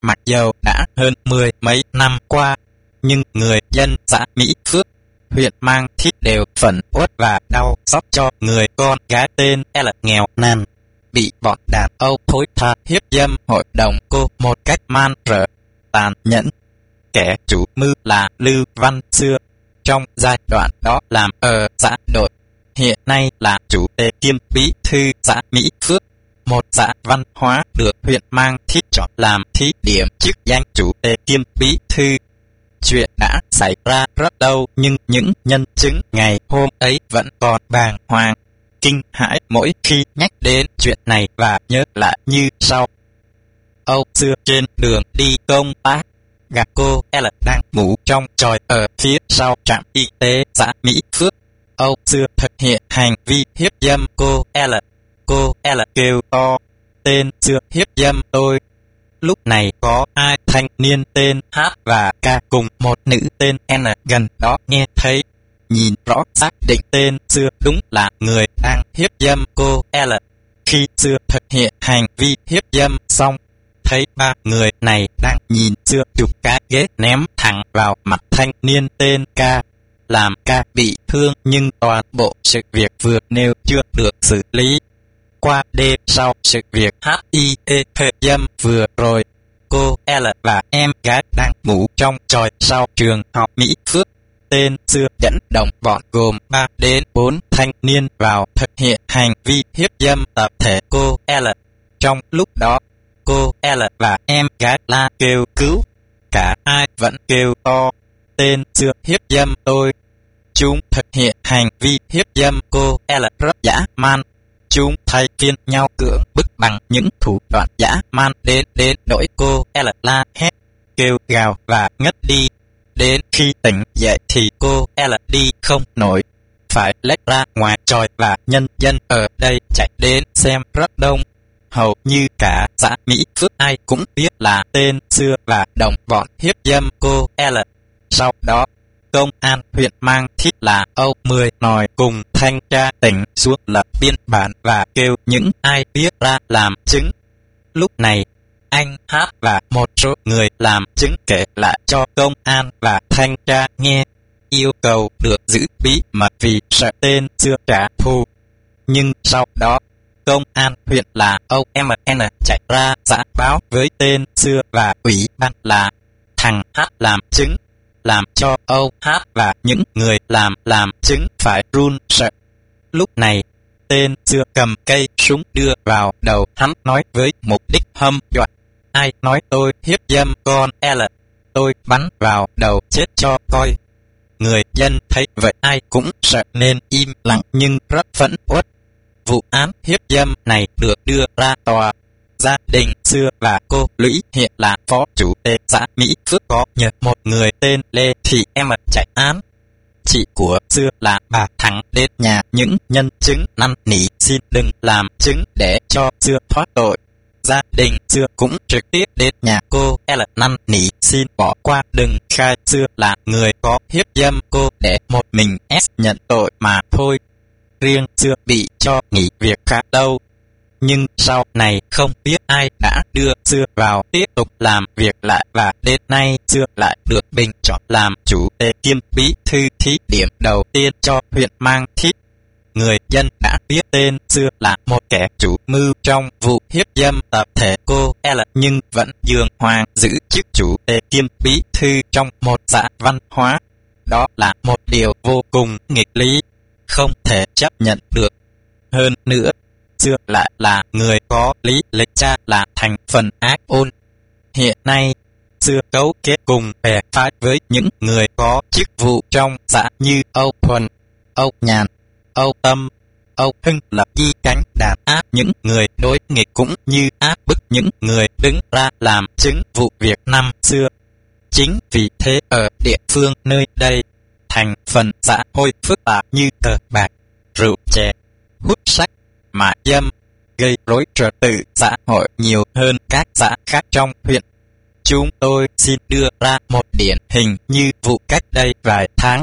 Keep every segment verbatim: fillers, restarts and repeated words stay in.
Mặc dầu đã hơn mười mấy năm qua, nhưng người dân xã Mỹ Phước, huyện Mang Thít đều phẫn uất và đau xót cho người con gái tên L nghèo nàn, bị bọn đàn Âu thối tha hiếp dâm hội đồng cô một cách man rợ, tàn nhẫn. Kẻ chủ mưu là Lưu Văn Xưa, trong giai đoạn đó làm ở xã Đội, hiện nay là chủ tịch kiêm bí thư xã Mỹ Phước, một xã văn hóa được huyện Mang Thít chọn làm thí điểm chức danh chủ tịch kiêm bí thư. Chuyện đã xảy ra rất lâu, nhưng những nhân chứng ngày hôm ấy vẫn còn bàng hoàng, kinh hãi mỗi khi nhắc đến chuyện này và nhớ lại như sau. Âu Xưa trên đường đi công tác, gặp cô L đang ngủ trong chòi ở phía sau trạm y tế xã Mỹ Phước. Âu Xưa thực hiện hành vi hiếp dâm cô L. Cô L kêu to, tên Xưa hiếp dâm tôi. Lúc này có hai thanh niên tên H và K cùng một nữ tên N gần đó nghe thấy, nhìn rõ xác định tên Xưa đúng là người đang hiếp dâm cô L. Khi Xưa thực hiện hành vi hiếp dâm xong, thấy ba người này đang nhìn Xưa chụp cái ghế ném thẳng vào mặt thanh niên tên K, làm K bị thương, nhưng toàn bộ sự việc vừa nêu chưa được xử lý. Qua đêm sau sự việc H I E hiếp dâm vừa rồi, cô L và em gái đang ngủ trong chòi sau trường học Mỹ Phước. Tên Xưa dẫn động bọn gồm ba đến bốn thanh niên vào thực hiện hành vi hiếp dâm tập thể cô L. Trong lúc đó, cô L và em gái la kêu cứu, cả hai vẫn kêu to, tên Xưa hiếp dâm tôi. Chúng thực hiện hành vi hiếp dâm cô L rất dã man. Chúng thay phiên nhau cưỡng bức bằng những thủ đoạn dã man đến đến nỗi cô L la hét, kêu gào và ngất đi. Đến khi tỉnh dậy thì cô L đi không nổi, phải lách ra ngoài chòi và nhân dân ở đây chạy đến xem rất đông. Hầu như cả xã Mỹ Phước ai cũng biết là tên Xưa và đồng bọn hiếp dâm cô L. Sau đó, công an huyện Mang Thít là Âu Mười Nòi cùng thanh tra tỉnh xuống lập biên bản và kêu những ai biết ra làm chứng. Lúc này, anh H và một số người làm chứng kể lại cho công an và thanh tra nghe, yêu cầu được giữ bí mật vì sợ tên Xưa trả thù. Nhưng sau đó, công an huyện là Âu M N chạy ra xã báo với tên Xưa và ủy ban là thằng H làm chứng, làm cho Âu H và những người làm làm chứng phải run sợ. Lúc này, tên Xưa cầm cây súng đưa vào đầu hắn nói với mục đích hâm dọa, ai nói tôi hiếp dâm con L, tôi bắn vào đầu chết cho coi. Người dân thấy vậy ai cũng sợ nên im lặng nhưng rất phẫn uất. Vụ án hiếp dâm này được đưa ra tòa. Gia đình Xưa và cô Lũy hiện là phó chủ tịch xã Mỹ Phước có nhờ một người tên Lê Thị Em chạy án. Chị của Xưa là bà thẳng đến nhà những nhân chứng năn nỉ xin đừng làm chứng để cho Xưa thoát tội. Gia đình Xưa cũng trực tiếp đến nhà cô L năn nỉ xin bỏ qua đừng khai Xưa là người có hiếp dâm cô để một mình S nhận tội mà thôi. Riêng Xưa bị cho nghỉ việc khá lâu. Nhưng sau này không biết ai đã đưa Xưa vào tiếp tục làm việc lại và đến nay Xưa lại được bình chọn làm chủ tịch kiêm bí thư thí điểm đầu tiên cho huyện Mang Thít. Người dân đã biết tên Xưa là một kẻ chủ mưu trong vụ hiếp dâm tập thể cô L nhưng vẫn giường hoàng giữ chức chủ tịch kiêm bí thư trong một xã văn hóa. Đó là một điều vô cùng nghịch lý, không thể chấp nhận được. Hơn nữa, Xưa lại là người có lý lịch cha là thành phần ác ôn. Hiện nay, Xưa cấu kết cùng bè phái với những người có chức vụ trong xã như Âu Thuần, Âu Nhàn, Âu Tâm, Âu Hưng lập di cánh đàn áp những người đối nghịch cũng như áp bức những người đứng ra làm chứng vụ việc năm xưa. Chính vì thế ở địa phương nơi đây, thành phần xã hội phức tạp như cờ bạc, rượu chè, hút sách, mại dâm, gây rối trật tự xã hội nhiều hơn các xã khác trong huyện. Chúng tôi xin đưa ra một điển hình như vụ cách đây vài tháng.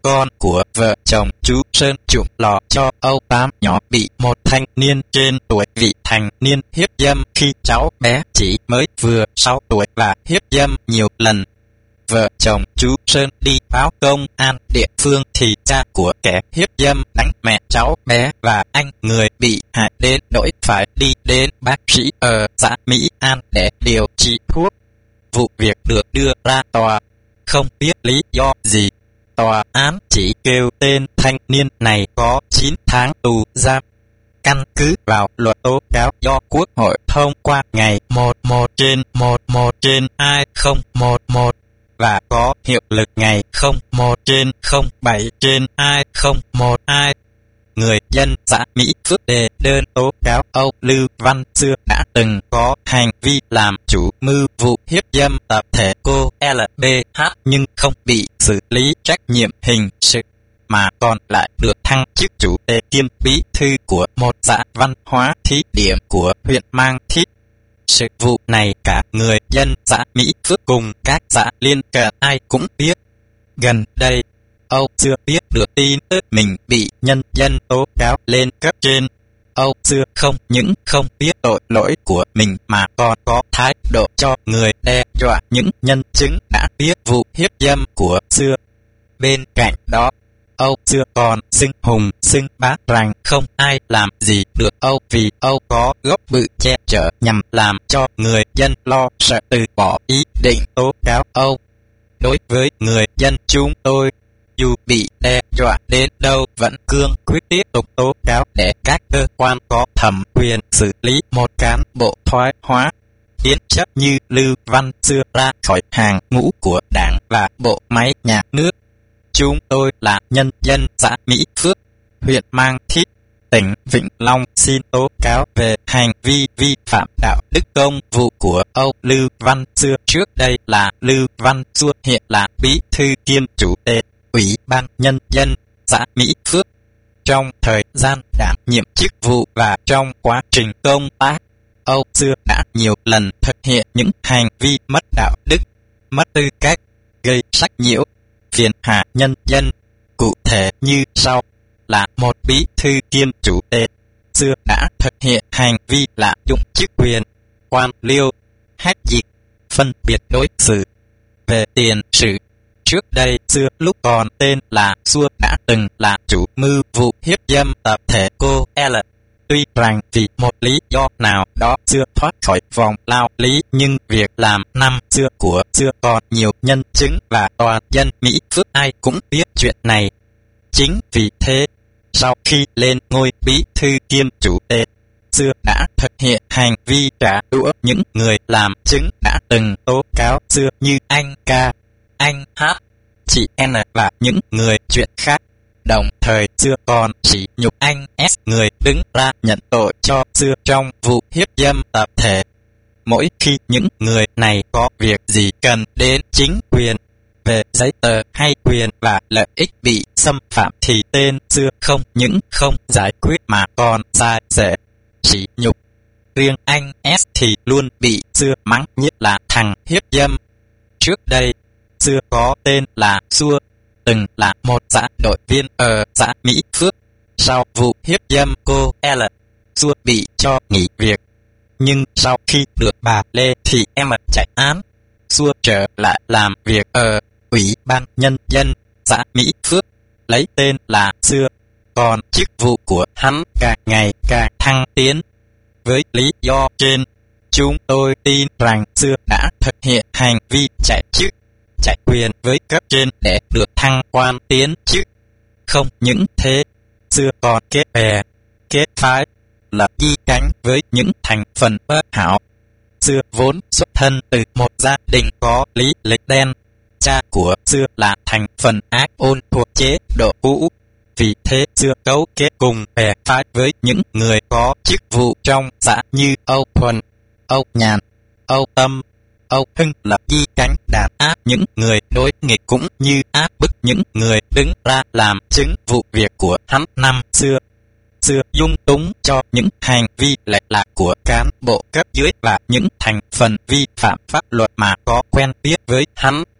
con của vợ chồng chú Sơn trụm lò cho Âu Tám nhỏ bị một thanh niên trên tuổi vị thành niên hiếp dâm khi cháu bé chỉ mới vừa sáu tuổi và hiếp dâm nhiều lần. Vợ chồng chú Sơn đi báo công an địa phương thì cha của kẻ hiếp dâm đánh mẹ cháu bé và anh người bị hại đến nỗi phải đi đến bác sĩ ở xã Mỹ An để điều trị thuốc. Vụ việc được đưa ra tòa, không biết lý do gì. Tòa án chỉ kêu tên thanh niên này có chín tháng tù giam. Căn cứ vào luật tố cáo do Quốc hội thông qua ngày mười một trên mười một trên hai không một một và có hiệu lực ngày không một trên không bảy trên hai không một hai. Người dân xã Mỹ Phước đề đơn tố cáo Âu Lưu Văn Xưa đã từng có hành vi làm chủ mưu vụ hiếp dâm tập thể cô lờ bê hát nhưng không bị xử lý trách nhiệm hình sự, mà còn lại được thăng chức chủ tịch kiêm bí thư của một xã văn hóa thí điểm của huyện Mang Thít. Sự vụ này cả người dân xã Mỹ Phước cùng các xã liên cận ai cũng biết. Gần đây, Âu Xưa biết được tin tức mình bị nhân dân tố cáo lên cấp trên. Âu Xưa không những không biết tội lỗi của mình mà còn có thái độ cho người đe dọa những nhân chứng đã biết vụ hiếp dâm của Xưa. Bên cạnh đó, Âu Xưa còn xưng hùng xưng bá rằng không ai làm gì được Âu vì Âu có gốc bự che chở nhằm làm cho người dân lo sợ từ bỏ ý định tố cáo Âu. Đối với người dân chúng tôi, dù bị đe dọa đến đâu vẫn cương quyết tiếp tục tố cáo để các cơ quan có thẩm quyền xử lý một cán bộ thoái hóa, biến chất như Lưu Văn Xưa ra khỏi hàng ngũ của đảng và bộ máy nhà nước. Chúng tôi là nhân dân xã Mỹ Phước, huyện Mang Thít, tỉnh Vĩnh Long xin tố cáo về hành vi vi phạm đạo đức công vụ của Âu Lưu Văn Xưa. Trước đây là Lưu Văn Xưa, hiện là bí thư kiêm chủ tịch Ủy ban Nhân dân xã Mỹ Phước. Trong thời gian đảm nhiệm chức vụ và trong quá trình công tác, Âu Xưa đã nhiều lần thực hiện những hành vi mất đạo đức, mất tư cách, gây sách nhiễu, phiền hà nhân dân. Cụ thể như sau: là một bí thư kiêm chủ tịch Xưa đã thực hiện hành vi lạm dụng chức quyền, quan liêu, hách dịch, phân biệt đối xử. Về tiền sử, trước đây Xưa lúc còn tên là Xua đã từng là chủ mưu vụ hiếp dâm tập thể cô L. Tuy rằng vì một lý do nào đó Xưa thoát khỏi vòng lao lý, nhưng việc làm năm xưa của Xưa còn nhiều nhân chứng và toàn dân Mỹ Phước ai cũng biết chuyện này. Chính vì thế, sau khi lên ngôi bí thư kiêm chủ tịch, Xưa đã thực hiện hành vi trả đũa những người làm chứng đã từng tố cáo Xưa như anh K, anh H, chị N và những người chuyện khác. Đồng thời Xưa còn chỉ nhục anh S, người đứng ra nhận tội cho Xưa trong vụ hiếp dâm tập thể. Mỗi khi những người này có việc gì cần đến chính quyền về giấy tờ hay quyền và lợi ích bị xâm phạm thì tên Xưa không những không giải quyết mà còn sai rẻ, chỉ nhục. Riêng anh S thì luôn bị Xưa mắng nhất là thằng hiếp dâm. Trước đây, Xưa có tên là Xua, từng là một xã đội viên ở xã Mỹ Phước. Sau vụ hiếp dâm cô L, Xua bị cho nghỉ việc. Nhưng sau khi được bà Lê Thị Em chạy án, Xua trở lại làm việc ở Ủy ban Nhân dân xã Mỹ Phước, lấy tên là Xưa. Còn chức vụ của hắn càng ngày càng thăng tiến. Với lý do trên, chúng tôi tin rằng Xưa đã thực hiện hành vi chạy chức, chạy quyền với cấp trên để được thăng quan tiến chức. Không những thế, Xưa còn kết bè, kết phái, lập di cánh với những thành phần bất hảo. Xưa vốn xuất thân từ một gia đình có lý lịch đen. Cha của Xưa là thành phần ác ôn thuộc chế độ cũ. Vì thế Xưa cấu kết cùng bè phái với những người có chức vụ trong xã như Âu Thuần, Âu Nhàn, Âu Tâm, Âu Hưng, lập di cánh đàn áp những người đối nghịch cũng như áp bức những người đứng ra làm chứng vụ việc của hắn năm xưa. Xưa dung túng cho những hành vi lệch lạc của cán bộ cấp dưới và những thành phần vi phạm pháp luật mà có quen biết với hắn.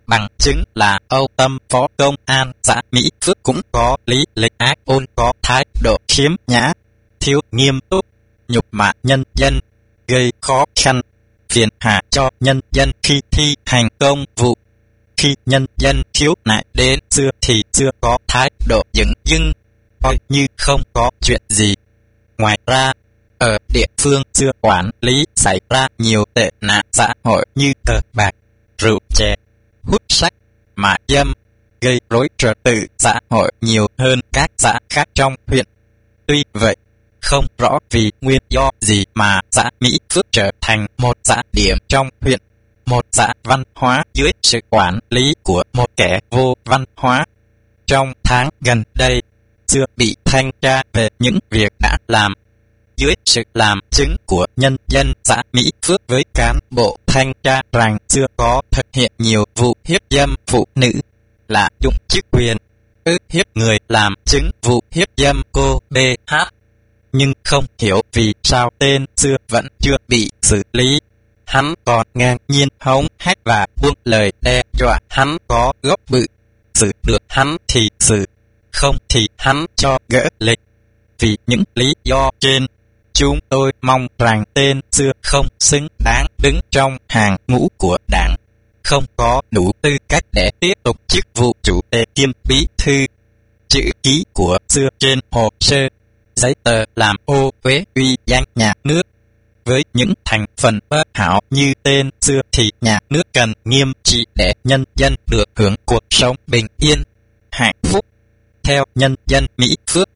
Bằng chứng là Âu Tâm phó công an xã Mỹ Phước cũng có lý lịch ác ôn, có thái độ khiếm nhã, thiếu nghiêm túc, nhục mạ nhân dân, gây khó khăn, phiền hà cho nhân dân khi thi hành công vụ. Khi nhân dân khiếu nại đến xưa thì xưa có thái độ dửng dưng, coi như không có chuyện gì. Ngoài ra, ở địa phương xưa quản lý xảy ra nhiều tệ nạn xã hội như cờ bạc, rượu chè, hút sách, mại dâm, gây rối trật tự xã hội nhiều hơn các xã khác trong huyện. Tuy vậy, không rõ vì nguyên do gì mà xã Mỹ Phước trở thành một xã điểm trong huyện, một xã văn hóa dưới sự quản lý của một kẻ vô văn hóa. Trong tháng gần đây, xưa bị thanh tra về những việc đã làm. Dưới sự làm chứng của nhân dân xã Mỹ Phước với cán bộ thanh tra rằng xưa có thực hiện nhiều vụ hiếp dâm phụ nữ, là dụng chức quyền ức hiếp người làm chứng vụ hiếp dâm cô bê hát. Nhưng không hiểu vì sao tên xưa vẫn chưa bị xử lý. Hắn còn ngang nhiên hống hách và buông lời đe dọa. Hắn có gốc bự, xử được hắn thì xử, không thì hắn cho gỡ lịch. Vì những lý do trên, chúng tôi mong rằng tên xưa không xứng đáng đứng trong hàng ngũ của đảng, không có đủ tư cách để tiếp tục chức vụ chủ tịch kiêm bí thư. Chữ ký của xưa trên hồ sơ, giấy tờ làm ô uế uy danh nhà nước. Với những thành phần bất hảo như tên xưa thì nhà nước cần nghiêm trị để nhân dân được hưởng cuộc sống bình yên, hạnh phúc. Theo nhân dân Mỹ Phước,